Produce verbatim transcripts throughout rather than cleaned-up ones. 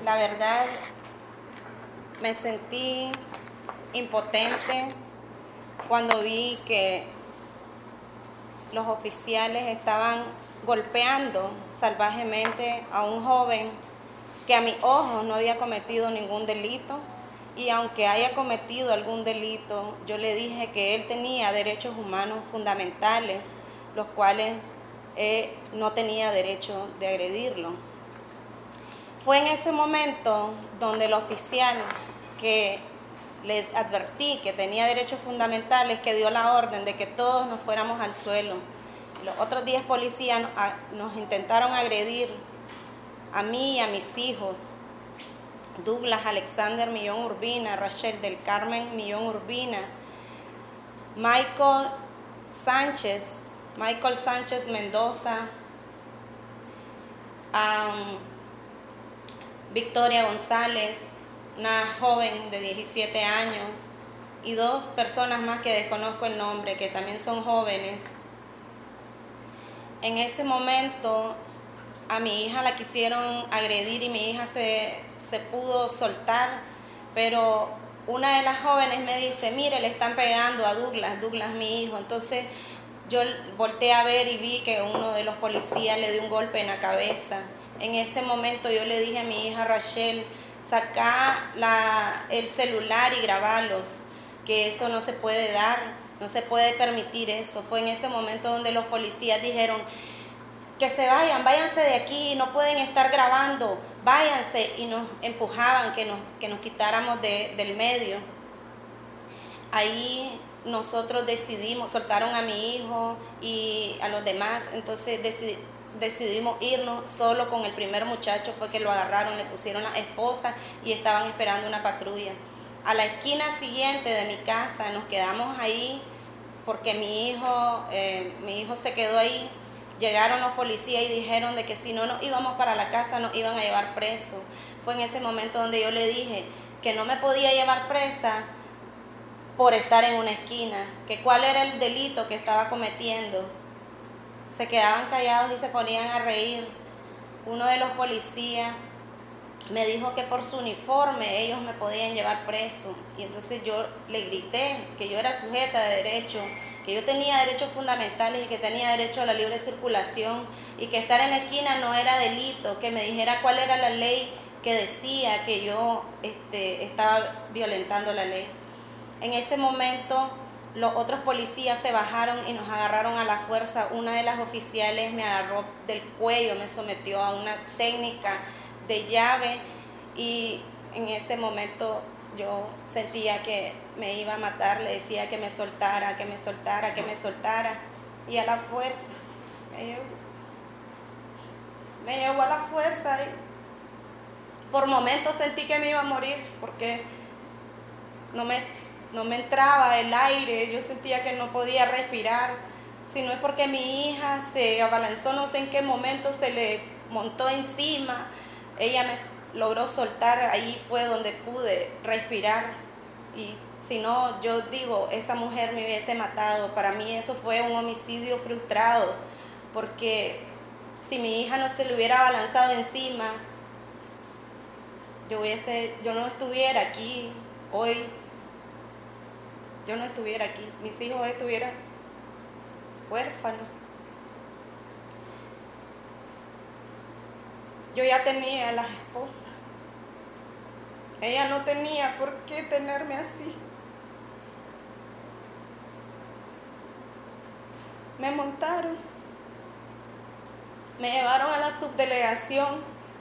la verdad me sentí impotente cuando vi que los oficiales estaban golpeando salvajemente a un joven que a mis ojos no había cometido ningún delito, y aunque haya cometido algún delito, yo le dije que él tenía derechos humanos fundamentales, los cuales eh, no tenía derecho de agredirlo. Fue en ese momento donde el oficial que le advertí que tenía derechos fundamentales, que dio la orden de que todos nos fuéramos al suelo. Los otros diez policías nos intentaron agredir a mí y a mis hijos, Douglas Alexander Millón Urbina, Rachel del Carmen Millón Urbina, Michael Sánchez, Michael Sánchez Mendoza, um, Victoria González, una joven de diecisiete años, y dos personas más que desconozco el nombre, que también son jóvenes. En ese momento a mi hija la quisieron agredir y mi hija se, se pudo soltar, pero una de las jóvenes me dice, mire, le están pegando a Douglas, Douglas mi hijo. Entonces yo volteé a ver y vi que uno de los policías le dio un golpe en la cabeza. En ese momento yo le dije a mi hija Rachel, saca la, el celular y grabarlos, que eso no se puede dar, no se puede permitir eso. Fue en ese momento donde los policías dijeron, que se vayan, váyanse de aquí, no pueden estar grabando, váyanse, y nos empujaban que nos, que nos quitáramos de, del medio. Ahí nosotros decidimos, soltaron a mi hijo y a los demás, entonces decidimos, decidimos irnos solo con el primer muchacho, fue que lo agarraron, le pusieron la esposa y estaban esperando una patrulla. A la esquina siguiente de mi casa nos quedamos ahí porque mi hijo, eh, mi hijo se quedó ahí. Llegaron los policías y dijeron de que si no nos íbamos para la casa nos iban a llevar preso. Fue en ese momento donde yo le dije que no me podía llevar presa por estar en una esquina, que cuál era el delito que estaba cometiendo. Se quedaban callados y se ponían a reír. Uno de los policías me dijo que por su uniforme ellos me podían llevar preso, y entonces yo le grité que yo era sujeta de derecho, que yo tenía derechos fundamentales y que tenía derecho a la libre circulación, y que estar en la esquina no era delito, que me dijera cuál era la ley que decía que yo este, estaba violentando la ley. En ese momento los otros policías se bajaron y nos agarraron a la fuerza. Una de las oficiales me agarró del cuello, me sometió a una técnica de llave, y en ese momento yo sentía que me iba a matar. Le decía que me soltara, que me soltara, que me soltara, y a la fuerza me llevó, me llevó a la fuerza, y por momentos sentí que me iba a morir porque no me, no me entraba el aire, yo sentía que no podía respirar. Si no es porque mi hija se abalanzó, no sé en qué momento se le montó encima, ella me logró soltar, ahí fue donde pude respirar. Y si no, yo digo, esta mujer me hubiese matado. Para mí eso fue un homicidio frustrado, porque si mi hija no se le hubiera abalanzado encima, yo hubiese, yo no estuviera aquí hoy, yo no estuviera aquí, mis hijos estuvieran huérfanos. Yo ya tenía a las esposas. Ella no tenía por qué tenerme así. Me montaron. Me llevaron a la subdelegación.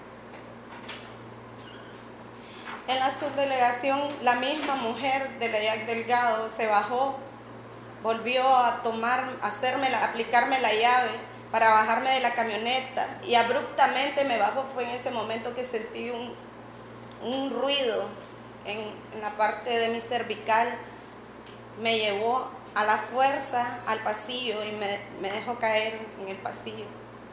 En la subdelegación, la misma mujer de la Yac Delgado se bajó, volvió a tomar, a hacerme, a aplicarme la llave para bajarme de la camioneta, y abruptamente me bajó. Fue en ese momento que sentí un, un ruido en, en la parte de mi cervical. Me llevó a la fuerza al pasillo y me, me dejó caer en el pasillo.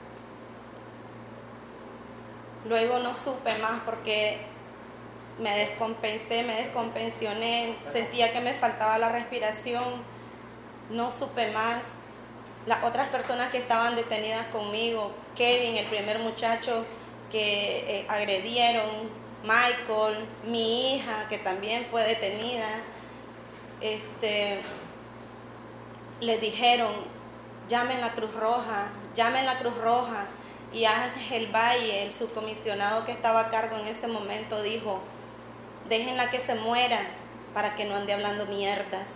Luego no supe más porque me descompensé, me descompensioné, sentía que me faltaba la respiración, no supe más. Las otras personas que estaban detenidas conmigo, Kevin, el primer muchacho que eh, agredieron, Michael, mi hija, que también fue detenida, este, les dijeron, llamen la Cruz Roja, llamen la Cruz Roja. Y Ángel Valle, el subcomisionado que estaba a cargo en ese momento, dijo, déjenla que se muera para que no ande hablando mierdas.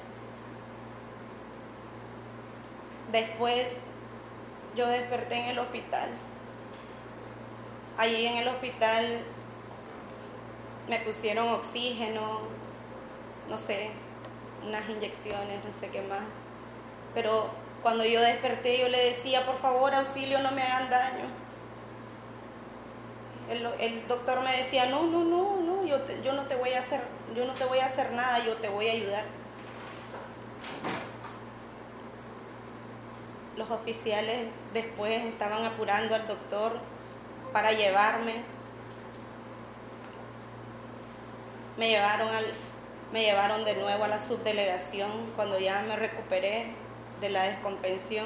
Después yo desperté en el hospital. Allí en el hospital me pusieron oxígeno, no sé, unas inyecciones, no sé qué más. Pero cuando yo desperté, yo le decía, por favor, auxilio, no me hagan daño. El, el doctor me decía, no, no, no, no, yo, te, yo no te voy a hacer, yo no te voy a hacer nada, yo te voy a ayudar. Los oficiales después estaban apurando al doctor para llevarme. Me llevaron, al, me llevaron de nuevo a la subdelegación cuando ya me recuperé de la descompensión.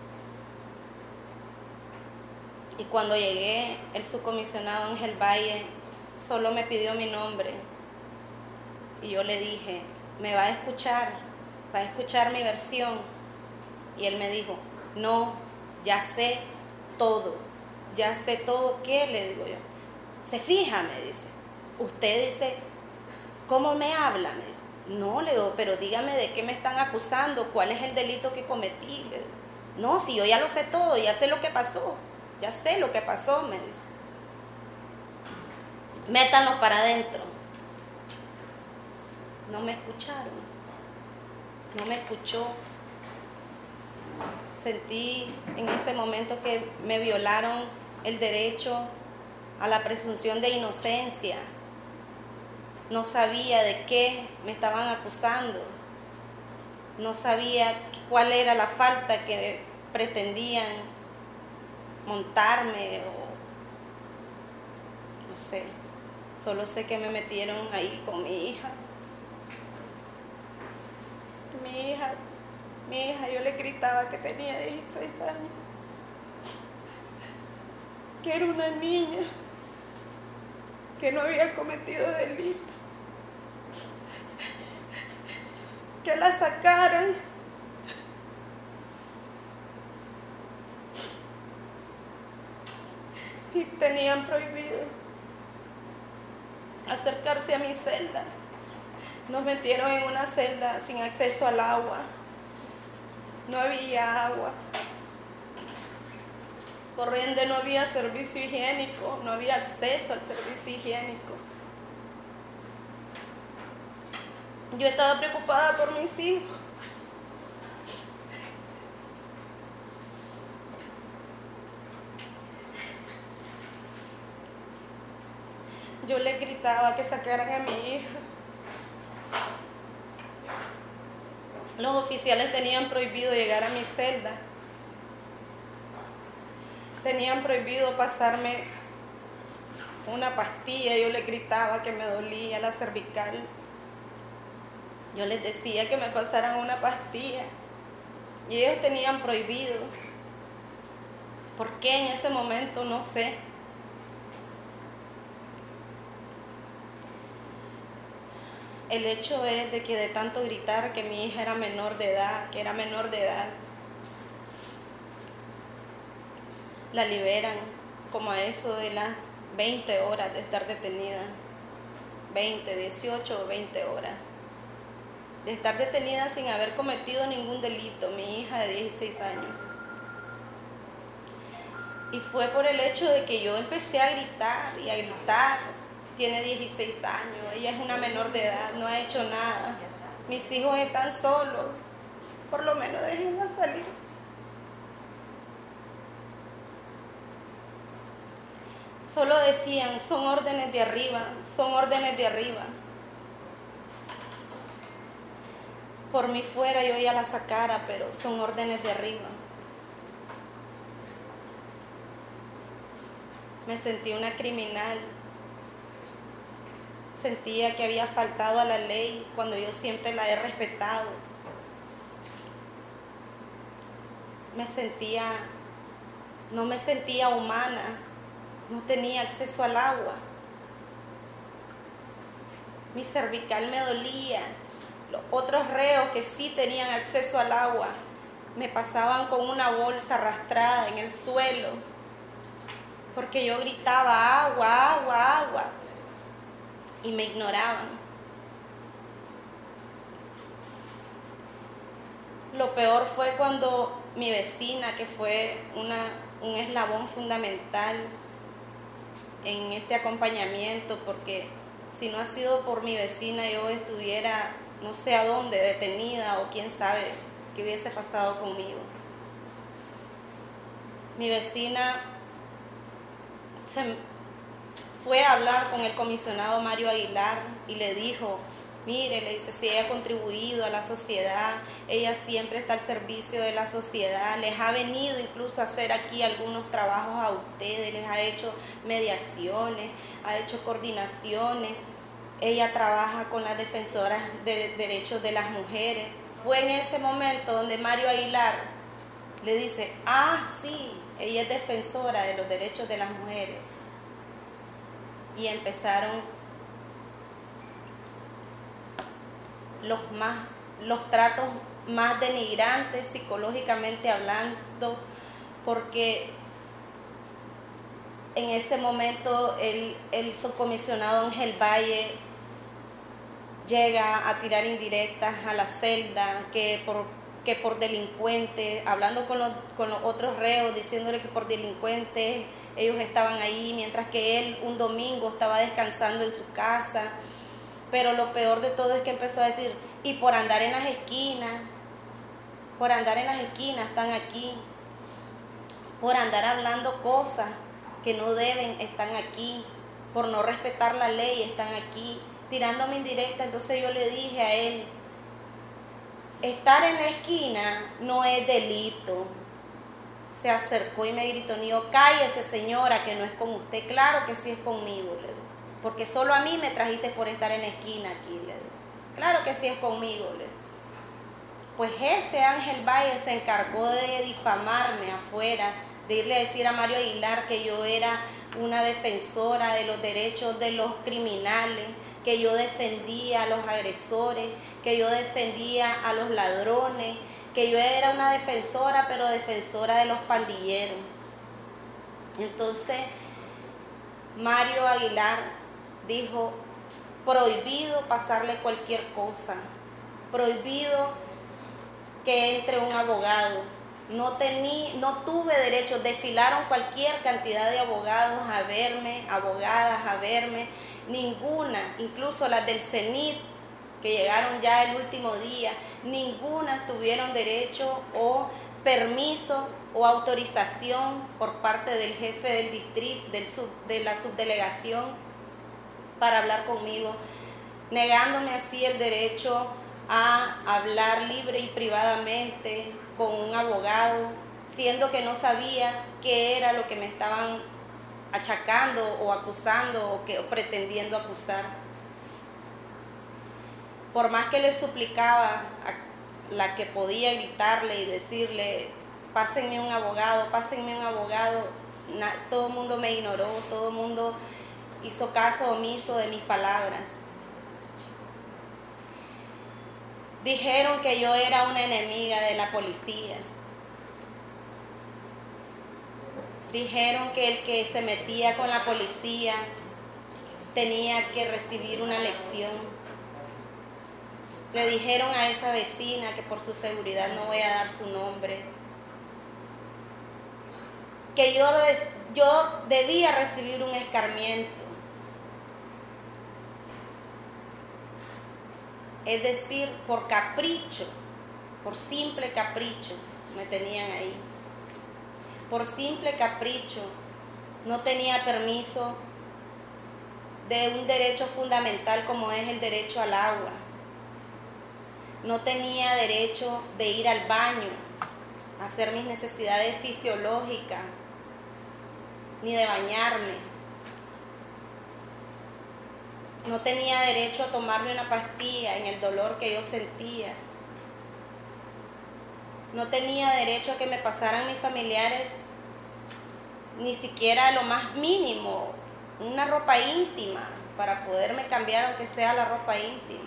Y cuando llegué, el subcomisionado Ángel Valle solo me pidió mi nombre. Y yo le dije, me va a escuchar, va a escuchar mi versión. Y él me dijo, no, ya sé todo, ya sé todo. ¿Qué? Le digo yo. Se fija, me dice. Usted dice, ¿cómo me habla? Me dice. No, le digo, pero dígame de qué me están acusando, cuál es el delito que cometí. Le digo, no, si yo ya lo sé todo, ya sé lo que pasó, ya sé lo que pasó, me dice. Métanlos para adentro. No me escucharon, no me escuchó. Sentí en ese momento que me violaron el derecho a la presunción de inocencia. No sabía de qué me estaban acusando. No sabía cuál era la falta que pretendían montarme o no sé. Solo sé que me metieron ahí con mi hija. Mi hija, mi hija, yo le gritaba que tenía dieciséis años. Que era una niña. Que no había cometido delito. Que la sacaran. Y tenían prohibido acercarse a mi celda. Nos metieron en una celda sin acceso al agua. No había agua. Por ende no había servicio higiénico, no había acceso al servicio higiénico. Yo estaba preocupada por mis hijos. Yo les gritaba que sacaran a mi hija. Los oficiales tenían prohibido llegar a mi celda. Tenían prohibido pasarme una pastilla. Yo les gritaba que me dolía la cervical. Yo les decía que me pasaran una pastilla. Y ellos tenían prohibido. ¿Por qué en ese momento? No sé. El hecho es de que de tanto gritar que mi hija era menor de edad, que era menor de edad, la liberan como a eso de las veinte horas de estar detenida, veinte, dieciocho o veinte horas, de estar detenida sin haber cometido ningún delito, mi hija de dieciséis años. Y fue por el hecho de que yo empecé a gritar y a gritar. Tiene dieciséis años, ella es una menor de edad, no ha hecho nada. Mis hijos están solos, por lo menos déjenla salir. Solo decían, son órdenes de arriba, son órdenes de arriba. Por mí fuera yo ya la sacara, pero son órdenes de arriba. Me sentí una criminal. Sentía que había faltado a la ley cuando yo siempre la he respetado. Me sentía, no me sentía humana, no tenía acceso al agua. mi cervical me dolía. Los otros reos que sí tenían acceso al agua me pasaban con una bolsa arrastrada en el suelo, porque yo gritaba agua, agua, agua, y me ignoraban. Lo peor fue cuando mi vecina, que fue una, un eslabón fundamental en este acompañamiento, porque si no ha sido por mi vecina yo estuviera no sé a dónde, detenida, o quién sabe qué hubiese pasado conmigo. Mi vecina se fue a hablar con el comisionado Mario Aguilar y le dijo, mire, le dice, si ella ha contribuido a la sociedad, ella siempre está al servicio de la sociedad, les ha venido incluso a hacer aquí algunos trabajos a ustedes, les ha hecho mediaciones, ha hecho coordinaciones, ella trabaja con las defensoras de derechos de las mujeres. Fue en ese momento donde Mario Aguilar le dice, ah, sí, ella es defensora de los derechos de las mujeres. Y empezaron los, más, los tratos más denigrantes psicológicamente hablando, porque en ese momento el, el subcomisionado Ángel Valle llega a tirar indirectas a la celda, que por, que por delincuentes, hablando con los, con los otros reos, diciéndole que por delincuentes ellos estaban ahí, mientras que él un domingo estaba descansando en su casa. Pero lo peor de todo es que empezó a decir, y por andar en las esquinas, por andar en las esquinas están aquí, por andar hablando cosas que no deben, están aquí, por no respetar la ley, están aquí, tirándome indirecta. Entonces yo le dije a él, estar en la esquina no es delito. Se acercó y me gritó, Nido, cállese señora, que no es con usted. Claro que sí es conmigo, le digo, porque solo a mí me trajiste por estar en la esquina aquí, le digo. Claro que sí es conmigo, le digo. Pues ese Ángel Valle se encargó de difamarme afuera, de irle a decir a Mario Aguilar que yo era una defensora de los derechos de los criminales, que yo defendía a los agresores, que yo defendía a los ladrones, que yo era una defensora, pero defensora de los pandilleros. Entonces, Mario Aguilar dijo, prohibido pasarle cualquier cosa, prohibido que entre un abogado. No, tení, no tuve derecho, desfilaron cualquier cantidad de abogados a verme, abogadas a verme, ninguna, incluso las del CENIT, que llegaron ya el último día, ninguna tuvieron derecho o permiso o autorización por parte del jefe del distrito, del sub, de la subdelegación, para hablar conmigo, negándome así el derecho a hablar libre y privadamente con un abogado, siendo que no sabía qué era lo que me estaban achacando o acusando o, que, o pretendiendo acusar. Por más que le suplicaba a la que podía gritarle y decirle, pásenme un abogado, pásenme un abogado, na, todo el mundo me ignoró, todo el mundo hizo caso omiso de mis palabras. Dijeron que yo era una enemiga de la policía. Dijeron que el que se metía con la policía tenía que recibir una lección. Le dijeron a esa vecina, que por su seguridad no voy a dar su nombre, que yo, yo debía recibir un escarmiento. Es decir, por capricho, por simple capricho, me tenían ahí. Por simple capricho, no tenía permiso de un derecho fundamental como es el derecho al agua. No tenía derecho de ir al baño, a hacer mis necesidades fisiológicas, ni de bañarme. No tenía derecho a tomarme una pastilla en el dolor que yo sentía. No tenía derecho a que me pasaran mis familiares ni siquiera lo más mínimo, una ropa íntima, para poderme cambiar aunque sea la ropa íntima.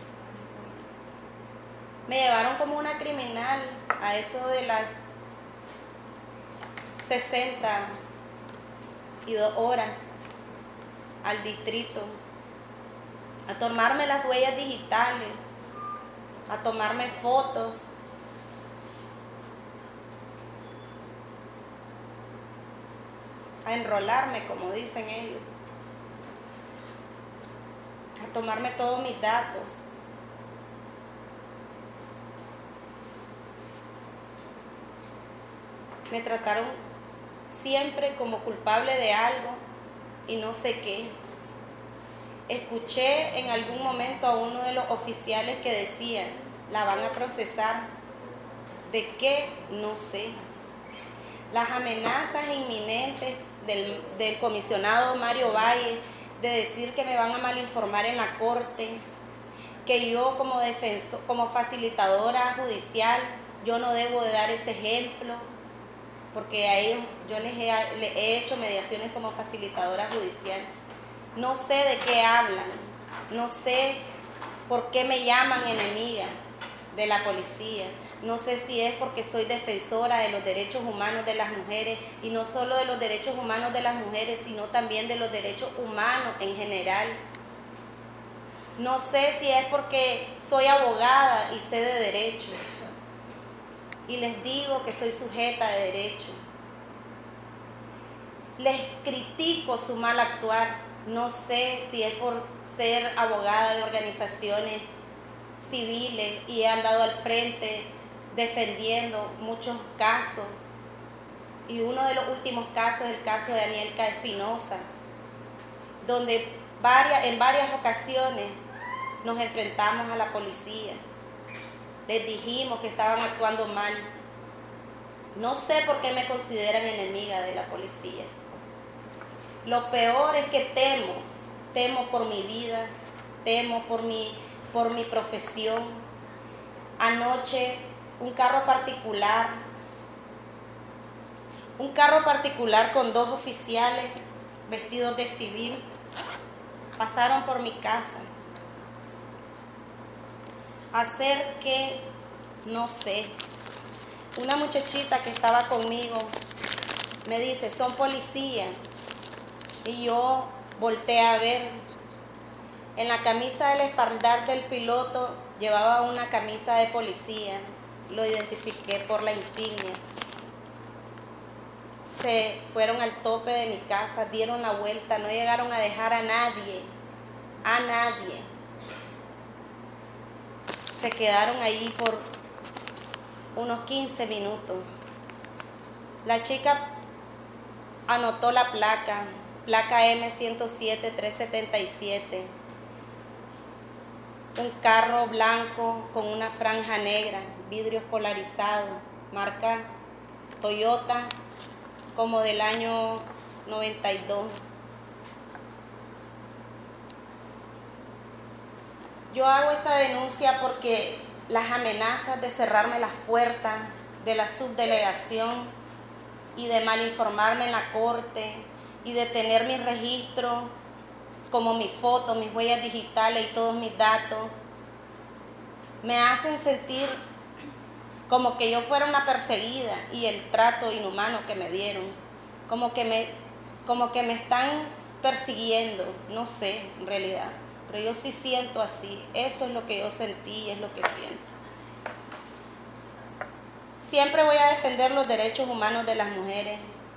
Me llevaron como una criminal a eso de las sesenta y dos horas al distrito, a tomarme las huellas digitales, a tomarme fotos, a enrolarme, como dicen ellos, a tomarme todos mis datos. Me trataron siempre como culpable de algo y no sé qué. Escuché en algún momento a uno de los oficiales que decía, la van a procesar. ¿De qué? No sé. Las amenazas inminentes del, del comisionado Mario Valle de decir que me van a malinformar en la corte, que yo como defensor, como facilitadora judicial, yo no debo de dar ese ejemplo, porque a ellos yo les he, les he hecho mediaciones como facilitadora judicial. No sé de qué hablan, no sé por qué me llaman enemiga de la policía, no sé si es porque soy defensora de los derechos humanos de las mujeres, y no solo de los derechos humanos de las mujeres, sino también de los derechos humanos en general. No sé si es porque soy abogada y sé de derechos, y les digo que soy sujeta de derecho. Les critico su mal actuar. No sé si es por ser abogada de organizaciones civiles y he andado al frente defendiendo muchos casos. Y uno de los últimos casos es el caso de Anielka Espinosa, donde varias, en varias ocasiones nos enfrentamos a la policía. Les dijimos que estaban actuando mal. No sé por qué me consideran enemiga de la policía. Lo peor es que temo, temo por mi vida, temo por mi, por mi profesión. Anoche un carro particular, un carro particular con dos oficiales vestidos de civil, pasaron por mi casa. Hacer que, no sé, una muchachita que estaba conmigo me dice, son policías. Y yo volteé a ver. En la camisa del espaldar del piloto llevaba una camisa de policía. Lo identifiqué por la insignia. Se fueron al tope de mi casa, dieron la vuelta, no llegaron a dejar a nadie, a nadie. Se quedaron ahí por unos quince minutos. La chica anotó la placa, placa eme ciento siete trescientos setenta y siete. Un carro blanco con una franja negra, vidrios polarizados, marca Toyota, como del año noventa y dos. Yo hago esta denuncia porque las amenazas de cerrarme las puertas de la subdelegación y de malinformarme en la corte y de tener mis registros, como mis fotos, mis huellas digitales y todos mis datos, me hacen sentir como que yo fuera una perseguida, y el trato inhumano que me dieron, como que me, como que me están persiguiendo, no sé en realidad, pero yo sí siento así. Eso es lo que yo sentí y es lo que siento. Siempre voy a defender los derechos humanos de las mujeres.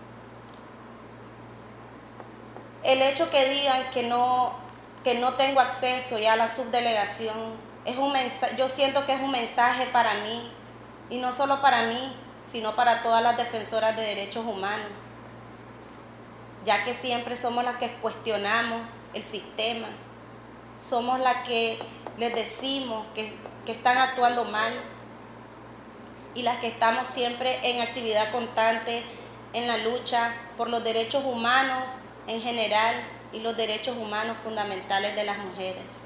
El hecho que digan que no, que no tengo acceso ya a la subdelegación, es un mensaje, yo siento que es un mensaje para mí, y no solo para mí, sino para todas las defensoras de derechos humanos, ya que siempre somos las que cuestionamos el sistema, somos las que les decimos que, que están actuando mal, y las que estamos siempre en actividad constante en la lucha por los derechos humanos en general y los derechos humanos fundamentales de las mujeres.